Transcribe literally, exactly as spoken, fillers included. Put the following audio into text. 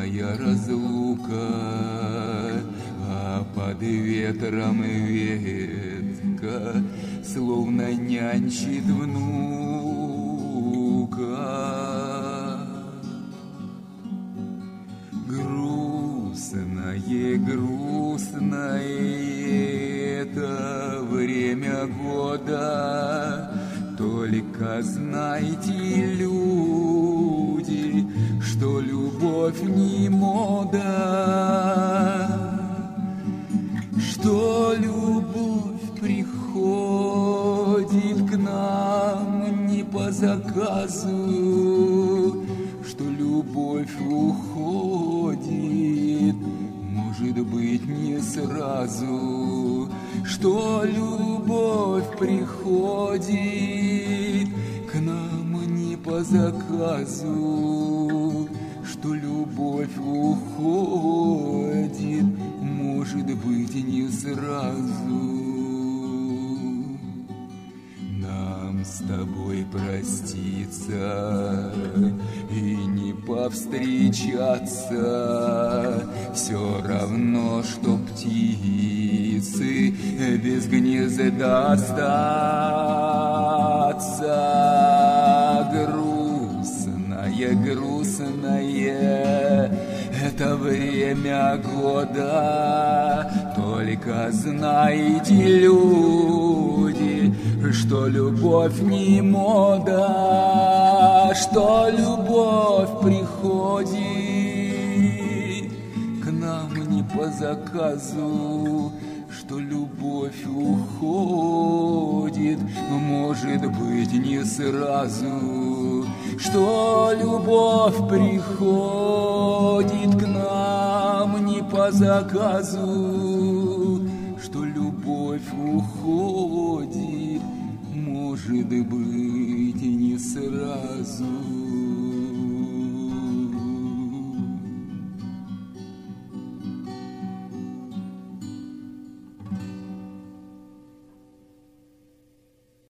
Грустная разлука, а под ветром ветка словно нянчит внука. Грустное, грустное это время года, только знайте, люди, что любовь не мода, что любовь приходит к нам не по заказу, что любовь уходит, может быть, не сразу, что любовь приходит к нам не по заказу, что любовь уходит, может быть, не сразу. Нам с тобой проститься и не повстречаться, все равно, что птицы без гнезда остаться. Грустное, грустное это время года, только знайте, люди, что любовь не мода, что любовь приходит к нам не по заказу, что любовь уходит, может быть, не сразу, что любовь приходит к нам не по заказу, что любовь уходит, может быть, не сразу.